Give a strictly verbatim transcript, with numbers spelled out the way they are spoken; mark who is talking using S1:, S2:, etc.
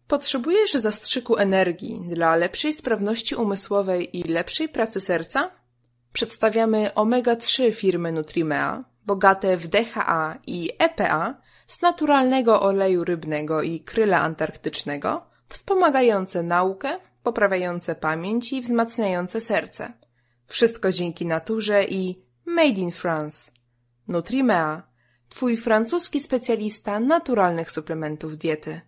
S1: Potrzebujesz zastrzyku energii dla lepszej sprawności umysłowej i lepszej pracy serca? Przedstawiamy omega trzy firmy Nutrimea, bogate w D H A i E P A z naturalnego oleju rybnego i kryla antarktycznego, wspomagające naukę, poprawiające pamięć i wzmacniające serce. Wszystko dzięki naturze i made in France. Nutrimea, twój francuski specjalista naturalnych suplementów diety.